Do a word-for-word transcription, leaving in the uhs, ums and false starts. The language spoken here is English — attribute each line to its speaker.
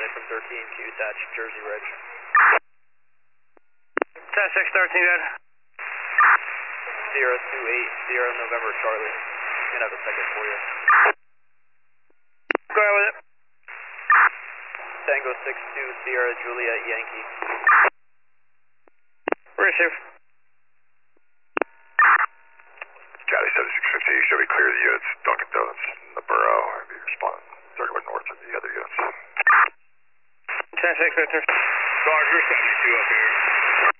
Speaker 1: Charlie from thirteen to Thatch, Jersey Ridge.
Speaker 2: ten six thirteen, good.
Speaker 1: Sierra two eight, Sierra November Charlie. Gonna have a second for you.
Speaker 2: Go ahead with it.
Speaker 1: Tango six two, Sierra Juliet Yankee.
Speaker 2: Receive.
Speaker 3: Charlie seventy-six fifty, you should be clear of the units. Dunkin' Donuts in the borough. I'll be responding thirty-one north of the other units.
Speaker 2: ten six Victor.
Speaker 4: Charger seventy-two up here.